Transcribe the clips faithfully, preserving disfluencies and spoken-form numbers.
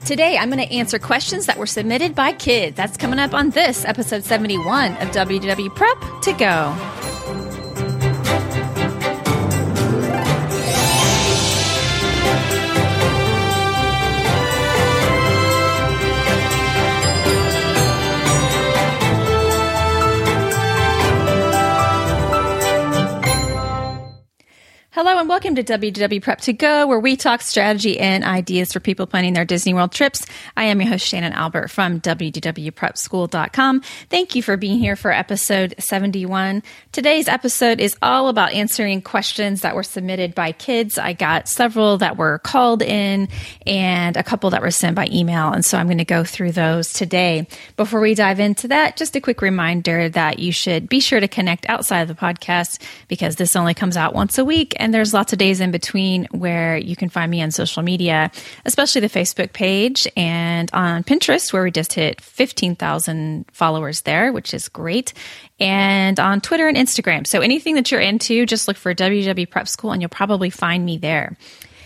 Today, I'm going to answer questions that were submitted by kids. That's coming up on this episode seventy-one of W D W Prep to Go. Hello and welcome to W D W Prep to Go, where we talk strategy and ideas for people planning their Disney World trips. I am your host, Shannon Albert from W D W prep school dot com. Thank you for being here for episode seventy-one. Today's episode is all about answering questions that were submitted by kids. I got several that were called in and a couple that were sent by email, and so I'm going to go through those today. Before we dive into that, just a quick reminder that you should be sure to connect outside of the podcast because this only comes out once a week. And there's lots of days in between where you can find me on social media, especially the Facebook page and on Pinterest, where we just hit fifteen thousand followers there, which is great, and on Twitter and Instagram. So anything that you're into, just look for W D W Prep School and you'll probably find me there.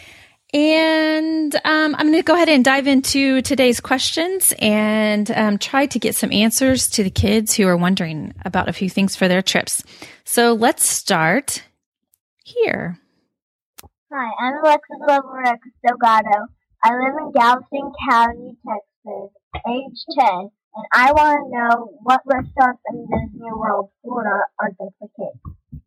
And um, I'm going to go ahead and dive into today's questions and um, try to get some answers to the kids who are wondering about a few things for their trips. So let's start here. Hi, I'm Alexis Loverex Delgado. I live in Galveston County, Texas, age ten, and I want to know what restaurants in Disney World, Florida are good for kids.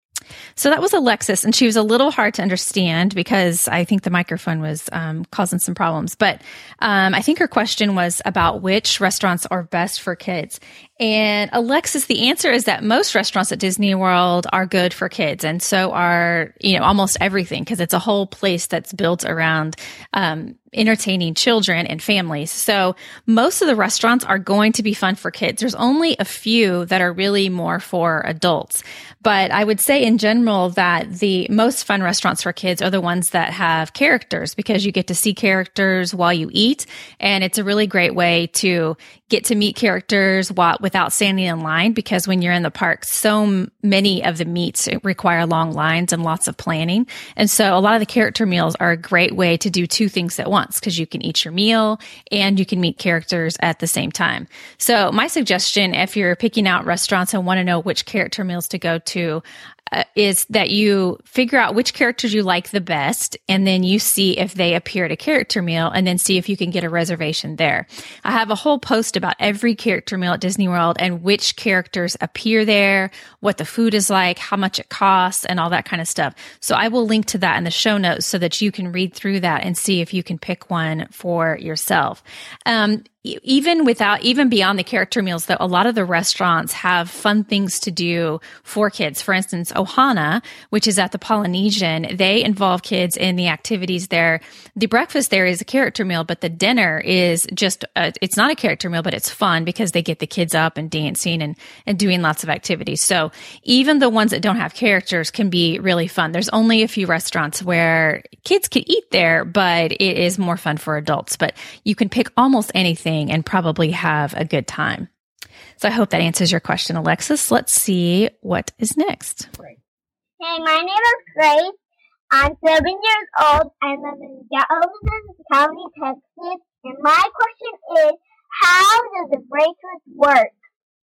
So that was Alexis, and she was a little hard to understand because I think the microphone was um, causing some problems. But um, I think her question was about which restaurants are best for kids. And Alexis, the answer is that most restaurants at Disney World are good for kids, and so are, you know, almost everything, because it's a whole place that's built around um, entertaining children and families. So most of the restaurants are going to be fun for kids. There's only a few that are really more for adults. But I would say in general that the most fun restaurants for kids are the ones that have characters, because you get to see characters while you eat. And it's a really great way to get to meet characters while, without standing in line, because when you're in the park, so many of the meets require long lines and lots of planning. And so a lot of the character meals are a great way to do two things at once, because you can eat your meal and you can meet characters at the same time. So my suggestion, if you're picking out restaurants and want to know which character meals to go to, Uh, is that you figure out which characters you like the best, and then you see if they appear at a character meal, and then see if you can get a reservation there. I have a whole post about every character meal at Disney World and which characters appear there, what the food is like, how much it costs, and all that kind of stuff. So I will link to that in the show notes so that you can read through that and see if you can pick one for yourself. Um, Even without, even beyond the character meals, though, a lot of the restaurants have fun things to do for kids. For instance, Ohana, which is at the Polynesian, they involve kids in the activities there. The breakfast there is a character meal, but the dinner is just, a, it's not a character meal, but it's fun because they get the kids up and dancing and, and doing lots of activities. So even the ones that don't have characters can be really fun. There's only a few restaurants where kids can eat there, but it is more fun for adults. But you can pick almost anything and probably have a good time. So I hope that answers your question, Alexis. Let's see what is next. Hey, my name is Grace. I'm seven years old. I live in Galveston County, Texas. And my question is, how does the bracelet work?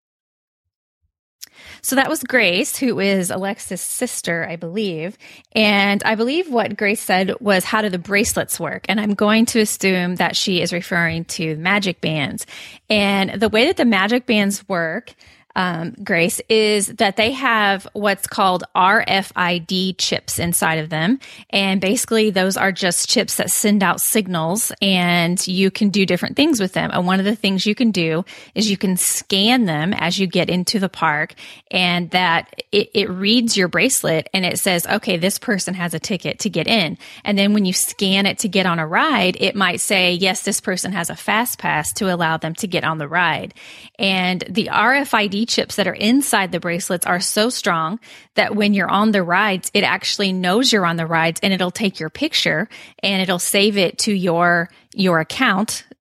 So that was Grace, who is Alexis' sister, I believe. And I believe what Grace said was, how do the bracelets work? And I'm going to assume that she is referring to magic bands. And the way that the magic bands work, um, Grace, is that they have what's called R F I D chips inside of them. And basically those are just chips that send out signals, and you can do different things with them. And one of the things you can do is you can scan them as you get into the park, and that it, it reads your bracelet and it says, okay, this person has a ticket to get in. And then when you scan it to get on a ride, it might say, yes, this person has a fast pass to allow them to get on the ride. And the R F I D chips that are inside the bracelets are so strong that when you're on the rides, it actually knows you're on the rides, and it'll take your picture and it'll save it to your your account,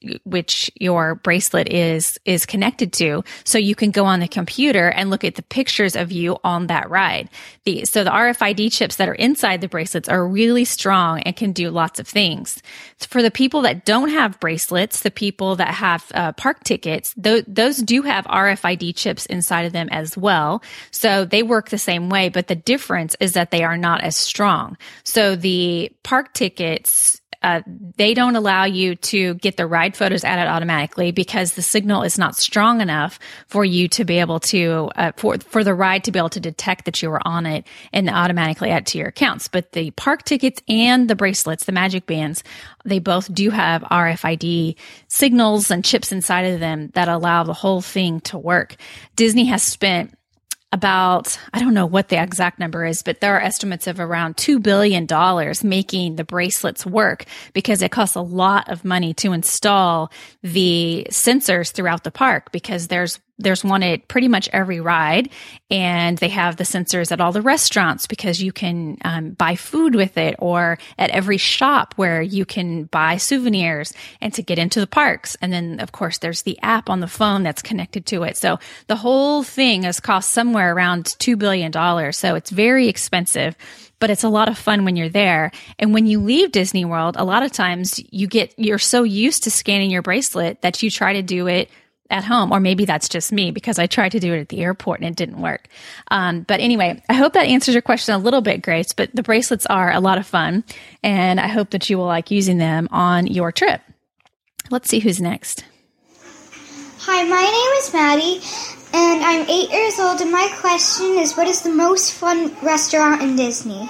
which your bracelet is is connected to, so you can go on the computer and look at the pictures of you on that ride. The so the R F I D chips that are inside the bracelets are really strong and can do lots of things. For the people that don't have bracelets, the people that have uh, park tickets, th- those do have R F I D chips inside of them as well. So they work the same way, but the difference is that they are not as strong. So the park tickets, Uh, they don't allow you to get the ride photos added automatically because the signal is not strong enough for you to be able to, uh, for, for the ride to be able to detect that you were on it and automatically add to your accounts. But the park tickets and the bracelets, the Magic Bands, they both do have R F I D signals and chips inside of them that allow the whole thing to work. Disney has spent about, I don't know what the exact number is, but there are estimates of around two billion dollars making the bracelets work because it costs a lot of money to install the sensors throughout the park because there's There's one at pretty much every ride, and they have the sensors at all the restaurants because you can um, buy food with it, or at every shop where you can buy souvenirs and to get into the parks. And then, of course, there's the app on the phone that's connected to it. So the whole thing has cost somewhere around two billion dollars. So it's very expensive, but it's a lot of fun when you're there. And when you leave Disney World, a lot of times you get, you're so used to scanning your bracelet that you try to do it at home, or maybe that's just me because I tried to do it at the airport and it didn't work. Um, but anyway, I hope that answers your question a little bit, Grace, but the bracelets are a lot of fun and I hope that you will like using them on your trip. Let's see who's next. Hi, my name is Maddie and I'm eight years old and my question is, what is the most fun restaurant in Disney?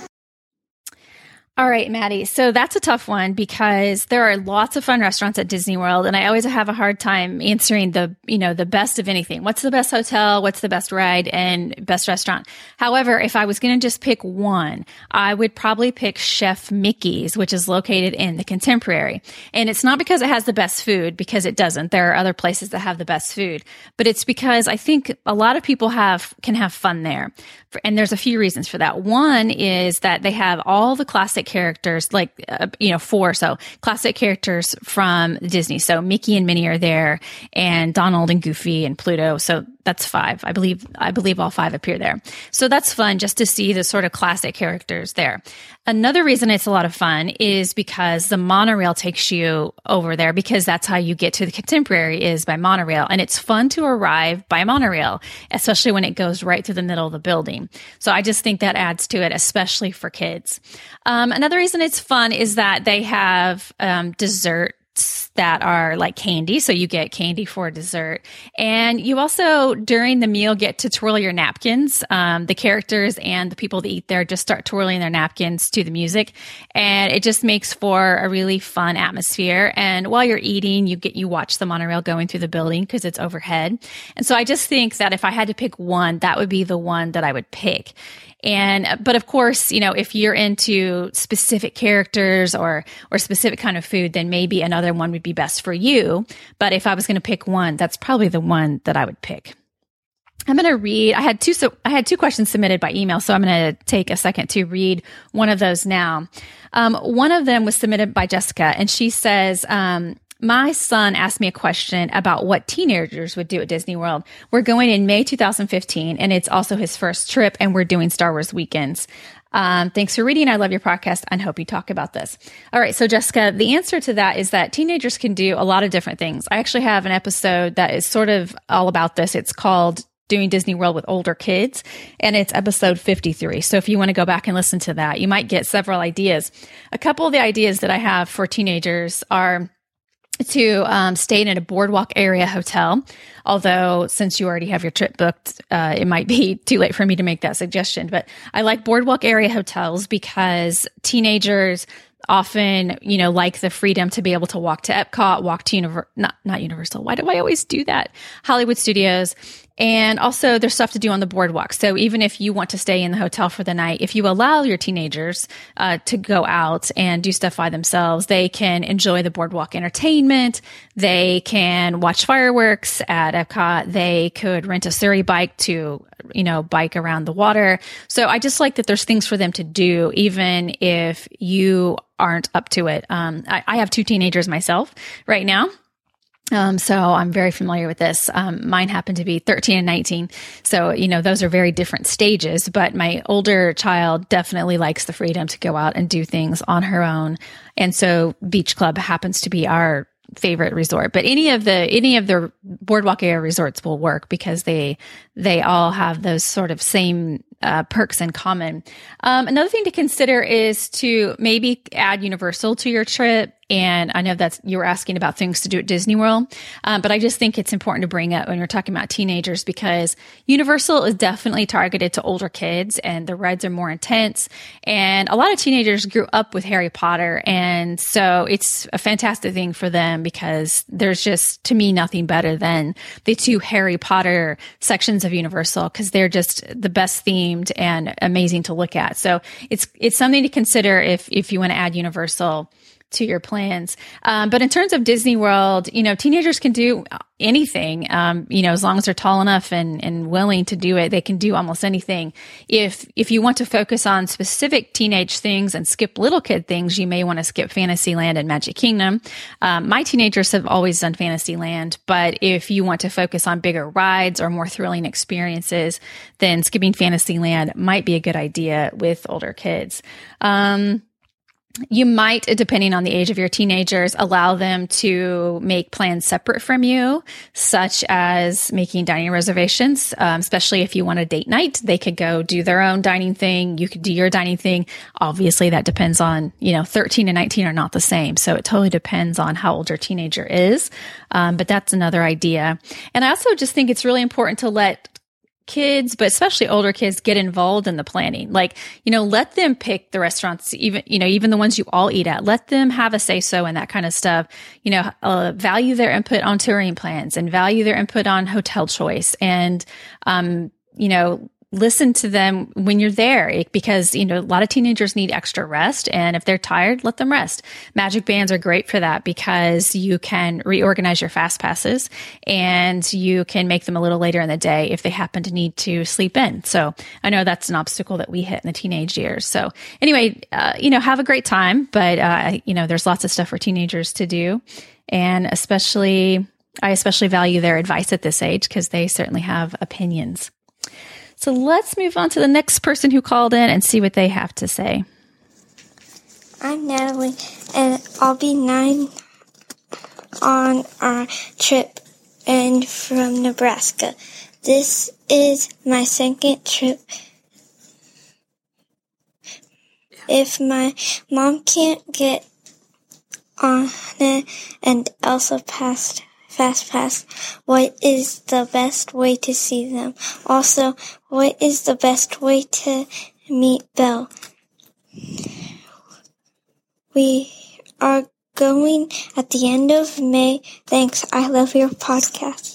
All right, Maddie. So that's a tough one because there are lots of fun restaurants at Disney World, and I always have a hard time answering the, you know, the best of anything. What's the best hotel? What's the best ride and best restaurant? However, if I was going to just pick one, I would probably pick Chef Mickey's, which is located in the Contemporary. And it's not because it has the best food, because it doesn't. There are other places that have the best food, but it's because I think a lot of people have can have fun there. And there's a few reasons for that. One is that they have all the classic characters, like, uh, you know, four, so classic characters from Disney. So Mickey and Minnie are there, and Donald and Goofy and Pluto. So that's five. I believe, I believe all five appear there. So that's fun just to see the sort of classic characters there. Another reason it's a lot of fun is because the monorail takes you over there, because that's how you get to the Contemporary is by monorail. And it's fun to arrive by monorail, especially when it goes right through the middle of the building. So I just think that adds to it, especially for kids. Um, another reason it's fun is that they have um, dessert that are like candy. So you get candy for dessert. And you also, during the meal, get to twirl your napkins. Um, the characters and the people that eat there just start twirling their napkins to the music. And it just makes for a really fun atmosphere. And while you're eating, you get, you watch the monorail going through the building because it's overhead. And so I just think that if I had to pick one, that would be the one that I would pick. And, but of course, you know, if you're into specific characters or, or specific kind of food, then maybe another one would be best for you. But if I was going to pick one, that's probably the one that I would pick. I'm going to read, I had two, so I had two questions submitted by email, so I'm going to take a second to read one of those now. Um, one of them was submitted by Jessica, and she says, um, my son asked me a question about what teenagers would do at Disney World. We're going in May two thousand fifteen, and it's also his first trip, and we're doing Star Wars weekends. Um, thanks for reading. I love your podcast and hope you talk about this. All right. So Jessica, the answer to that is that teenagers can do a lot of different things. I actually have an episode that is sort of all about this. It's called Doing Disney World with Older Kids, and it's episode fifty-three. So if you want to go back and listen to that, you might get several ideas. A couple of the ideas that I have for teenagers are to um, stay in a boardwalk area hotel. Although since you already have your trip booked, uh, it might be too late for me to make that suggestion. But I like boardwalk area hotels because teenagers often, you know, like the freedom to be able to walk to Epcot, walk to Univer- not, not Universal. Why do I always do that? Hollywood Studios. And also there's stuff to do on the boardwalk. So even if you want to stay in the hotel for the night, if you allow your teenagers uh, to go out and do stuff by themselves, they can enjoy the boardwalk entertainment. They can watch fireworks at Epcot. They could rent a Surrey bike to, you know, bike around the water. So I just like that there's things for them to do, even if you aren't up to it. Um, I, I have two teenagers myself right now. Um, so I'm very familiar with this. Um, mine happen to be thirteen and nineteen. So, you know, those are very different stages, but my older child definitely likes the freedom to go out and do things on her own. And so Beach Club happens to be our favorite resort, but any of the, any of the boardwalk area resorts will work because they, they all have those sort of same uh, perks in common. Um, another thing to consider is to maybe add Universal to your trip. And I know that's, you were asking about things to do at Disney World. Um, but I just think it's important to bring up when you're talking about teenagers, because Universal is definitely targeted to older kids and the rides are more intense. And a lot of teenagers grew up with Harry Potter. And so it's a fantastic thing for them because there's just, to me, nothing better than the two Harry Potter sections of Universal, because they're just the best themed and amazing to look at. So it's, it's something to consider if, if you want to add Universal to your plans. Um, but in terms of Disney World, you know, teenagers can do anything, um, you know, as long as they're tall enough and, and willing to do it, they can do almost anything. If, if you want to focus on specific teenage things and skip little kid things, you may want to skip Fantasyland and Magic Kingdom. Um, my teenagers have always done Fantasyland, but if you want to focus on bigger rides or more thrilling experiences, then skipping Fantasyland might be a good idea with older kids. Um, You might, depending on the age of your teenagers, allow them to make plans separate from you, such as making dining reservations, um, especially if you want a date night. They could go do their own dining thing. You could do your dining thing. Obviously, that depends on, you know, thirteen and nineteen are not the same. So it totally depends on how old your teenager is. Um, but that's another idea. And I also just think it's really important to let kids, but especially older kids, get involved in the planning. Like, you know, let them pick the restaurants, even, you know, even the ones you all eat at. Let them have a say so and that kind of stuff. You know, uh, value their input on touring plans and value their input on hotel choice. And, um, you know, listen to them when you're there, because, you know, a lot of teenagers need extra rest. And if they're tired, let them rest. Magic bands are great for that because you can reorganize your fast passes and you can make them a little later in the day if they happen to need to sleep in. So I know that's an obstacle that we hit in the teenage years. So anyway, uh, you know, have a great time, but, uh, you know, there's lots of stuff for teenagers to do. And especially, I especially value their advice at this age because they certainly have opinions. So let's move on to the next person who called in and see what they have to say. I'm Natalie, and I'll be nine on our trip and from Nebraska. This is my second trip. If my mom can't get on it and Elsa passed Fast Pass, what is the best way to see them? Also, what is the best way to meet Belle? We are going at the end of May. Thanks. I love your podcast.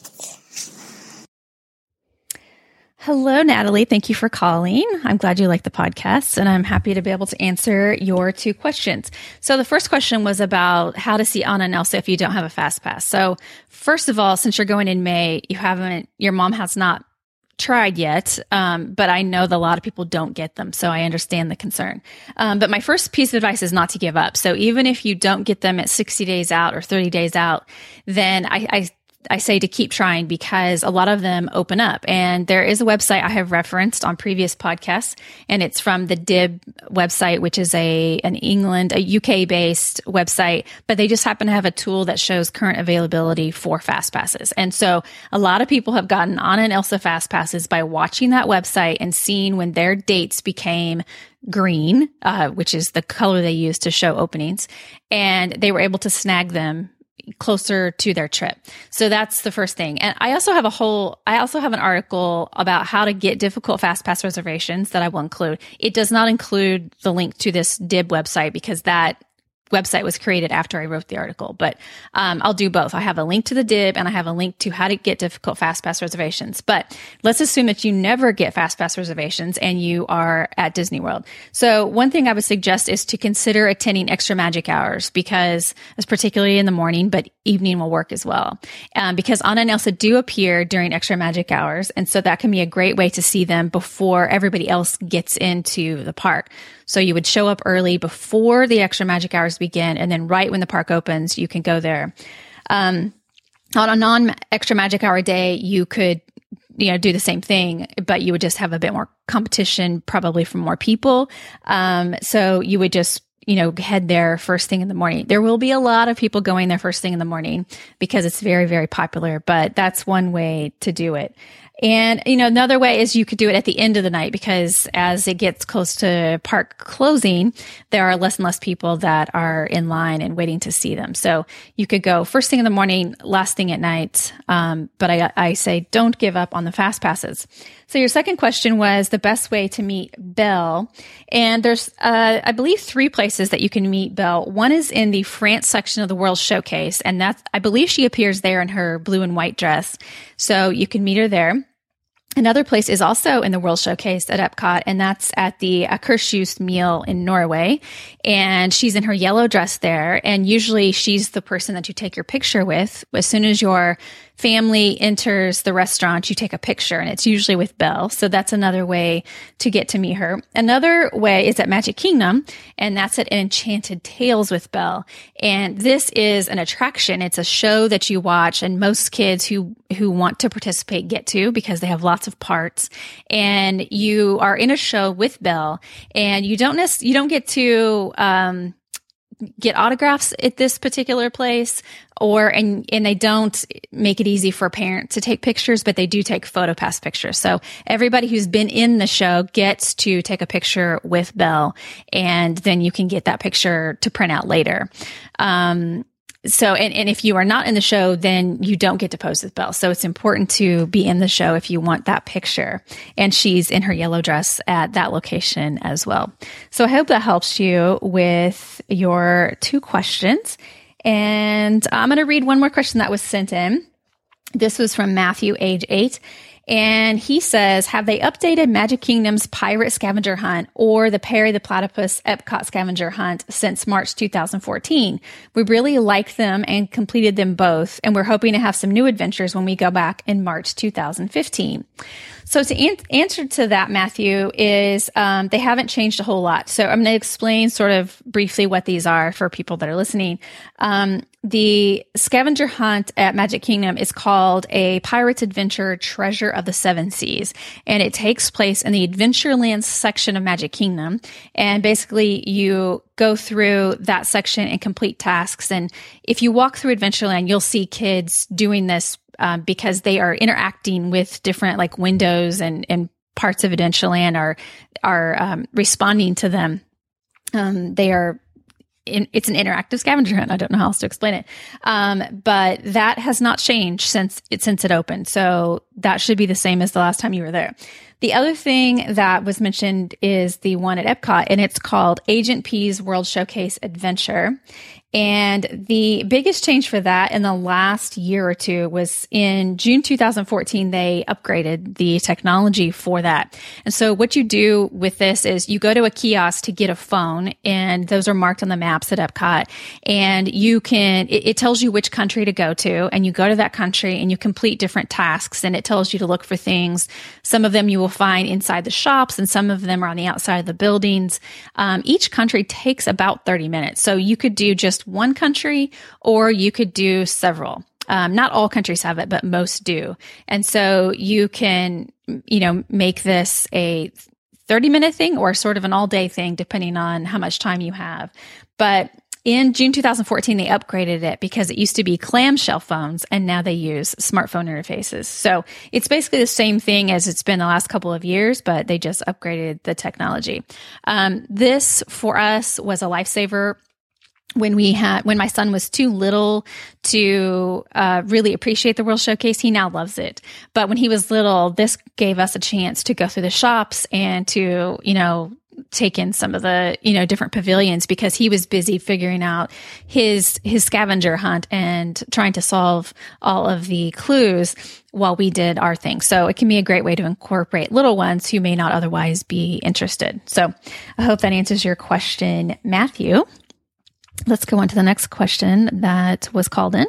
Hello, Natalie. Thank you for calling. I'm glad you like the podcast, and I'm happy to be able to answer your two questions. So the first question was about how to see Anna and Elsa if you don't have a fast pass. So first of all, since you're going in May, you haven't, your mom has not tried yet, um, but I know that a lot of people don't get them, so I understand the concern. Um, but my first piece of advice is not to give up. So even if you don't get them at sixty days out or thirty days out, then I, I I say to keep trying because a lot of them open up. And there is a website I have referenced on previous podcasts, and it's from the D I B website, which is a an England, a U K-based website, but they just happen to have a tool that shows current availability for fast passes. And so a lot of people have gotten Anna and Elsa fast passes by watching that website and seeing when their dates became green, uh, which is the color they use to show openings, and they were able to snag them closer to their trip. So that's the first thing. And I also have a whole, I also have an article about how to get difficult fast pass reservations that I will include. It does not include the link to this D I B website because that website was created after I wrote the article, but um, I'll do both. I have a link to the D I B and I have a link to how to get difficult FastPass reservations. But let's assume that you never get FastPass reservations and you are at Disney World. So one thing I would suggest is to consider attending extra magic hours, because it's particularly in the morning, but evening will work as well. Um, because Anna and Elsa do appear during extra magic hours. And so that can be a great way to see them before everybody else gets into the park. So you would show up early before the extra magic hours begin, and then right when the park opens, you can go there. Um, on a non-extra magic hour day, you could, you know, do the same thing, but you would just have a bit more competition, probably from more people. Um, so you would just, you know, head there first thing in the morning. There will be a lot of people going there first thing in the morning because it's very, very popular, but that's one way to do it. And, you know, another way is you could do it at the end of the night, because as it gets close to park closing, there are less and less people that are in line and waiting to see them. So you could go first thing in the morning, last thing at night. Um, but I, I say don't give up on the fast passes. So your second question was the best way to meet Belle. And there's, uh, I believe, three places that you can meet Belle. One is in the France section of the World Showcase. And that's, I believe she appears there in her blue and white dress. So you can meet her there. Another place is also in the World Showcase at Epcot, and that's at the Akershus meal in Norway. And she's in her yellow dress there. And usually she's the person that you take your picture with. As soon as your family enters the restaurant, you take a picture, and it's usually with Belle. So that's another way to get to meet her. Another way is at Magic Kingdom, and that's at Enchanted Tales with Belle. And this is an attraction. It's a show that you watch, and most kids who, who want to participate get to, because they have lots of parts. And you are in a show with Belle, and you don't necessarily, you don't get to, um, get autographs at this particular place, or, and, and they don't make it easy for a parent to take pictures, but they do take PhotoPass pictures. So everybody who's been in the show gets to take a picture with Belle, and then you can get that picture to print out later. Um, So, and, and if you are not in the show, then you don't get to pose with Belle. So it's important to be in the show if you want that picture. And she's in her yellow dress at that location as well. So I hope that helps you with your two questions. And I'm going to read one more question that was sent in. This was from Matthew, age eight. And he says, have they updated Magic Kingdom's Pirate Scavenger Hunt or the Perry the Platypus Epcot Scavenger Hunt since March two thousand fourteen? We really liked them and completed them both, and we're hoping to have some new adventures when we go back in March two thousand fifteen. So to an- answer to that, Matthew, is um, they haven't changed a whole lot. So I'm going to explain sort of briefly what these are for people that are listening. Um, the scavenger hunt at Magic Kingdom is called a Pirate's Adventure Treasure of the Seven Seas, and it takes place in the Adventureland section of Magic Kingdom. And basically, you go through that section and complete tasks. And if you walk through Adventureland, you'll see kids doing this um, because they are interacting with different like windows and, and parts of Adventureland are are um, responding to them. Um, they are In, it's an interactive scavenger hunt. I don't know how else to explain it. Um, but that has not changed since it, since it opened. So that should be the same as the last time you were there. The other thing that was mentioned is the one at Epcot, and it's called Agent P's World Showcase Adventure. And the biggest change for that in the last year or two was in June two thousand fourteen, they upgraded the technology for that. And so what you do with this is you go to a kiosk to get a phone, and those are marked on the maps at Epcot. And you can, it, it tells you which country to go to, and you go to that country and you complete different tasks, and it tells you to look for things. Some of them you will find inside the shops, and some of them are on the outside of the buildings. Um, each country takes about thirty minutes. So you could do just one country, or you could do several. Um, not all countries have it, but most do. And so you can, you know, make this a thirty minute thing or sort of an all day thing, depending on how much time you have. But in June two thousand fourteen, they upgraded it because it used to be clamshell phones, and now they use smartphone interfaces. So it's basically the same thing as it's been the last couple of years, but they just upgraded the technology. Um, this for us was a lifesaver. When we had, when my son was too little to uh, really appreciate the World Showcase, he now loves it. But when he was little, this gave us a chance to go through the shops and to, you know, take in some of the, you know, different pavilions because he was busy figuring out his, his scavenger hunt and trying to solve all of the clues while we did our thing. So it can be a great way to incorporate little ones who may not otherwise be interested. So I hope that answers your question, Matthew. Let's go on to the next question that was called in.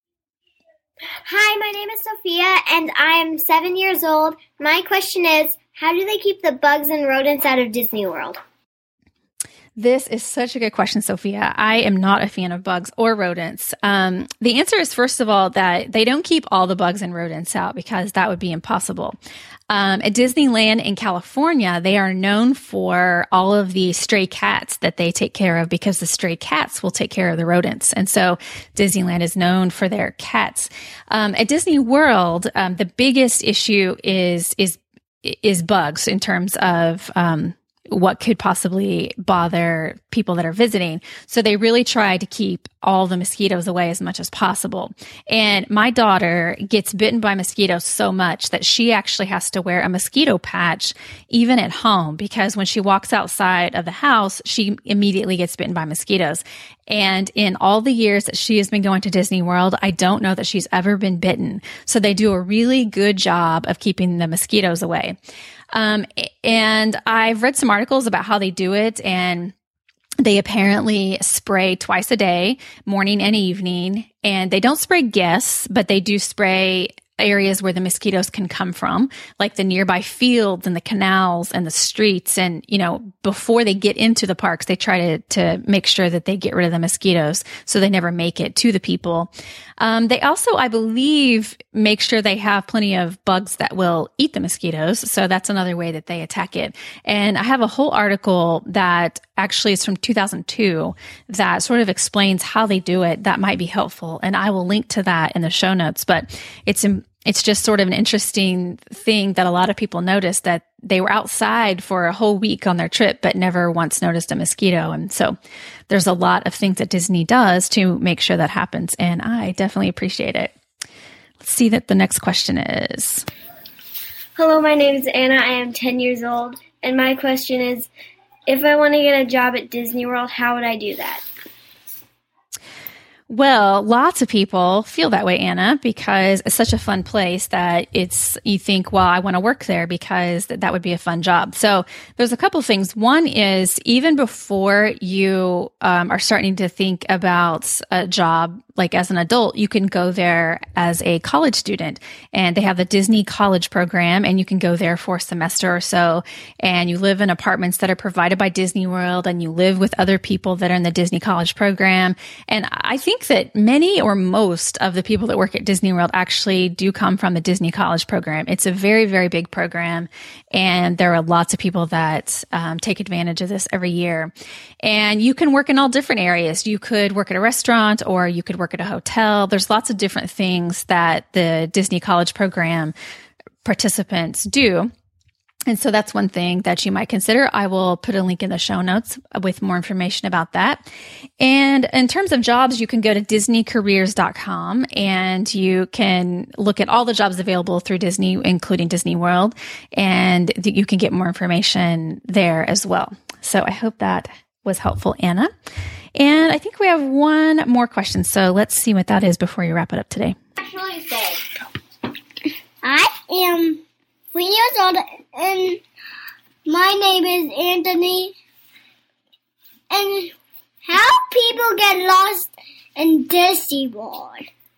Hi, my name is Sophia, and I am seven years old. My question is, how do they keep the bugs and rodents out of Disney World? This is such a good question, Sophia. I am not a fan of bugs or rodents. Um, the answer is, first of all, that they don't keep all the bugs and rodents out because that would be impossible. Um, at Disneyland in California, they are known for all of the stray cats that they take care of because the stray cats will take care of the rodents. And so Disneyland is known for their cats. Um, at Disney World, um, the biggest issue is, is, is bugs in terms of, um, what could possibly bother people that are visiting. So they really try to keep all the mosquitoes away as much as possible. And my daughter gets bitten by mosquitoes so much that she actually has to wear a mosquito patch even at home because when she walks outside of the house, she immediately gets bitten by mosquitoes. And in all the years that she has been going to Disney World, I don't know that she's ever been bitten. So they do a really good job of keeping the mosquitoes away. Um, and I've read some articles about how they do it, and they apparently spray twice a day, morning and evening, and they don't spray guests, but they do spray areas where the mosquitoes can come from, like the nearby fields and the canals and the streets. And, you know, before they get into the parks, they try to, to make sure that they get rid of the mosquitoes so they never make it to the people. Um, they also, I believe, make sure they have plenty of bugs that will eat the mosquitoes. So that's another way that they attack it. And I have a whole article that actually is from two thousand two that sort of explains how they do it. That might be helpful. And I will link to that in the show notes, but it's, it's just sort of an interesting thing that a lot of people noticed that they were outside for a whole week on their trip, but never once noticed a mosquito. And so there's a lot of things that Disney does to make sure that happens. And I definitely appreciate it. Let's see that the next question is. Hello, my name is Anna. I am ten years old. And my question is, if I want to get a job at Disney World, how would I do that? Well, lots of people feel that way, Anna, because it's such a fun place that it's, you think, well, I want to work there because that, that would be a fun job. So there's a couple of things. One is even before you um, are starting to think about a job, like as an adult, you can go there as a college student, and they have the Disney College Program, and you can go there for a semester or so, and you live in apartments that are provided by Disney World, and you live with other people that are in the Disney College Program. And I think that many or most of the people that work at Disney World actually do come from the Disney College Program. It's a very, very big program, and there are lots of people that um, take advantage of this every year. And you can work in all different areas. You could work at a restaurant, or you could work at a hotel. There's lots of different things that the Disney College Program participants do. And so that's one thing that you might consider. I will put a link in the show notes with more information about that. And in terms of jobs, you can go to disney careers dot com, and you can look at all the jobs available through Disney, including Disney World, and you can get more information there as well. So I hope that was helpful, Anna. And I think we have one more question. So let's see what that is before you wrap it up today. I am three years old, and my name is Anthony. And how people get lost in Disney World?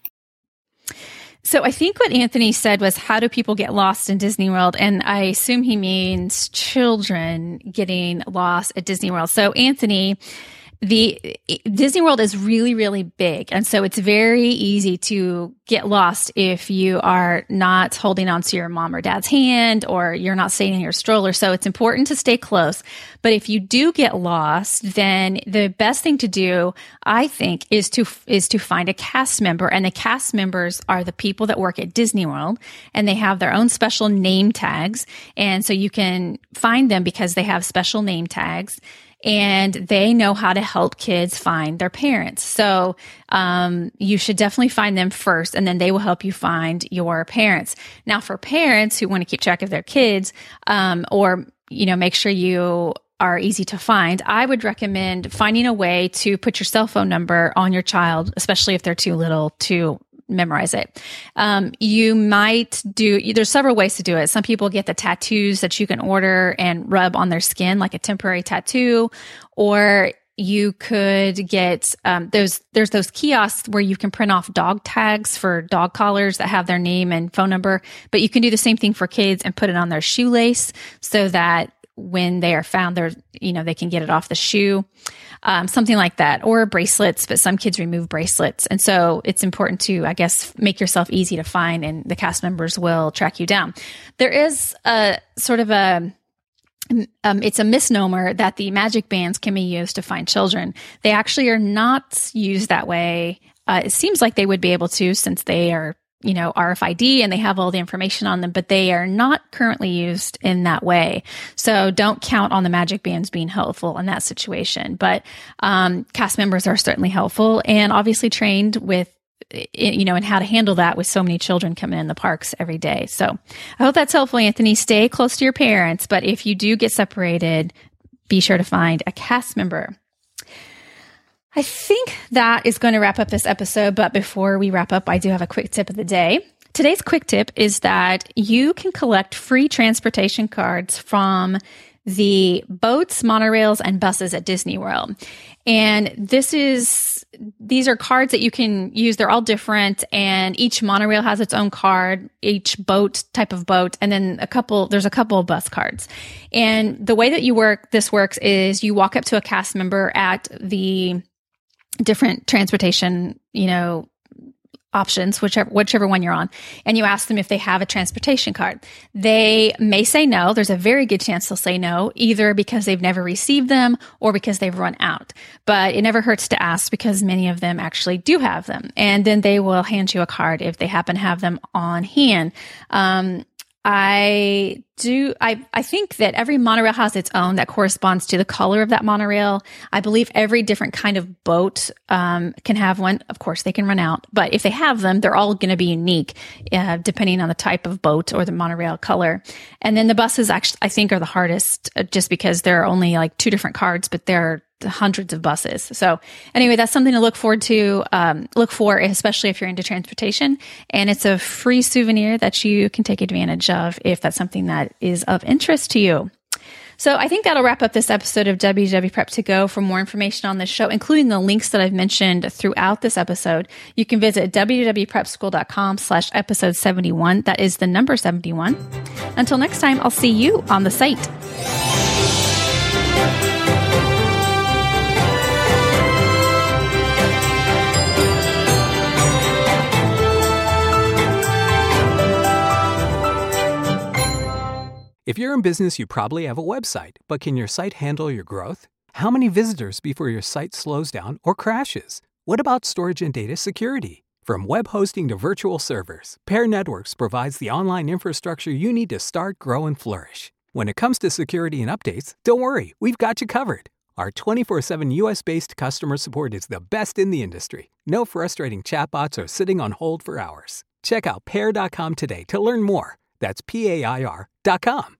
So I think what Anthony said was, how do people get lost in Disney World? And I assume he means children getting lost at Disney World. So Anthony, the Disney World is really, really big. And so it's very easy to get lost if you are not holding on to your mom or dad's hand, or you're not staying in your stroller. So it's important to stay close. But if you do get lost, then the best thing to do, I think, is to, is to find a cast member. And the cast members are the people that work at Disney World, and they have their own special name tags. And so you can find them because they have special name tags, and they know how to help kids find their parents. So um, you should definitely find them first, and then they will help you find your parents. Now, for parents who want to keep track of their kids, um, or you know, make sure you are easy to find, I would recommend finding a way to put your cell phone number on your child, especially if they're too little to memorize it. Um, you might do, there's several ways to do it. Some people get the tattoos that you can order and rub on their skin, like a temporary tattoo, or you could get um, those. There's those kiosks where you can print off dog tags for dog collars that have their name and phone number. But you can do the same thing for kids and put it on their shoelace so that when they are found, they're you know they can get it off the shoe, um, something like that, or bracelets. But some kids remove bracelets, and so it's important to, I guess, make yourself easy to find, and the cast members will track you down. There is a sort of a Um, it's a misnomer that the magic bands can be used to find children. They actually are not used that way. Uh, it seems like they would be able to, since they are, you know, R F I D and they have all the information on them, but they are not currently used in that way. So don't count on the magic bands being helpful in that situation. But um, cast members are certainly helpful and obviously trained with you know, and how to handle that with so many children coming in the parks every day. So I hope that's helpful, Anthony. Stay close to your parents, but if you do get separated, be sure to find a cast member. I think that is going to wrap up this episode, but before we wrap up, I do have a quick tip of the day. Today's quick tip is that you can collect free transportation cards from the boats, monorails, and buses at Disney World. And this is, these are cards that you can use. They're all different, and each monorail has its own card, each boat, type of boat, and then a couple, there's a couple of bus cards. And the way that you work, this works is you walk up to a cast member at the different transportation, you know, options, whichever whichever one you're on, and you ask them if they have a transportation card. They may say no. There's a very good chance they'll say no, either because they've never received them or because they've run out. But it never hurts to ask because many of them actually do have them. And then they will hand you a card if they happen to have them on hand. Um, I do, I, I think that every monorail has its own that corresponds to the color of that monorail. I believe every different kind of boat um, can have one. Of course, they can run out, but if they have them, they're all going to be unique, uh, depending on the type of boat or the monorail color. And then the buses actually, I think, are the hardest uh, just because there are only like two different cards, but they're hundreds of buses. So anyway, that's something to look forward to, um, look for, especially if you're into transportation. And it's a free souvenir that you can take advantage of if that's something that is of interest to you. So I think that'll wrap up this episode of W W Prep to Go. For more information on this show, including the links that I've mentioned throughout this episode, you can visit www.prepschool.com slash episode 71. That is the number seventy-one. Until next time, I'll see you on the site. If you're in business, you probably have a website, but can your site handle your growth? How many visitors before your site slows down or crashes? What about storage and data security? From web hosting to virtual servers, Pair Networks provides the online infrastructure you need to start, grow, and flourish. When it comes to security and updates, don't worry, we've got you covered. Our twenty-four seven U S-based customer support is the best in the industry. No frustrating chatbots or sitting on hold for hours. Check out pair dot com today to learn more. That's P A I R dot com.